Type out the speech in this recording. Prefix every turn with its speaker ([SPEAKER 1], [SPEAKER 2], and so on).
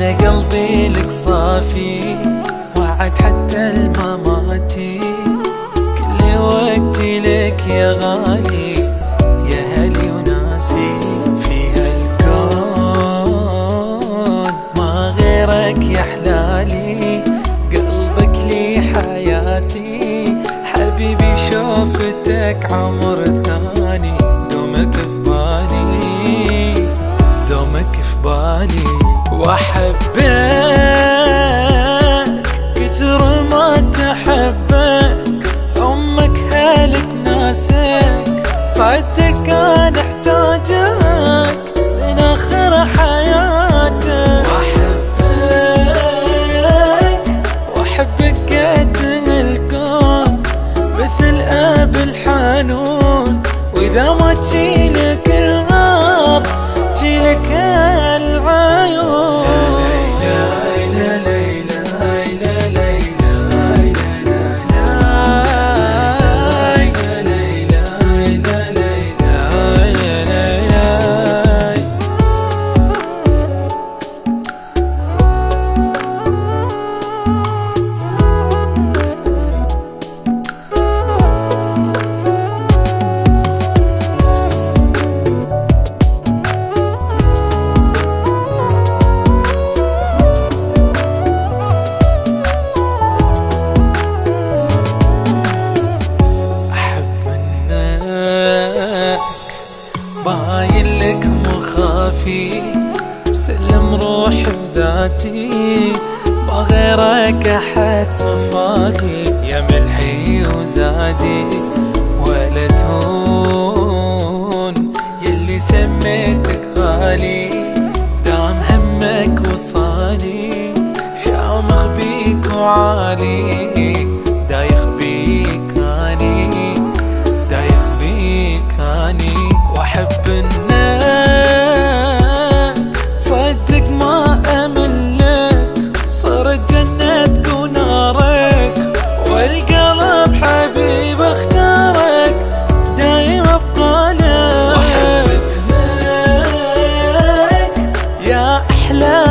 [SPEAKER 1] وانا قلبي لك صافي، وعد حتى المماتي كل وقتي لك يا غالي، يا هلي وناسي في هالكون ما غيرك يا حلالي، قلبك لي حياتي حبيبي، شوفتك عمر ثاني، دومك في بالي دومك في بالي، واحبك كثر ما تحبك امك هلك ناسك، صدق انا احتاجك من اخر حياتك، واحبك قد الكون مثل اب الحنون، واذا ما تجيلك الغار تجيلك العيون. باين لك مخافي مسلم روحي وذاتي، ما غيرك احد صفاكي يا ملحي وزادي، ولا تهون يلي سميتك غالي، دام همك وصالي شامخ بيك وعالي، دايخ بيك اني دايخ بيك اني، واحب انك تصدق ما املك، صارت جنتك ونارك، والقلب حبيب اختارك دايم ابقى لك، واحبك يا احلى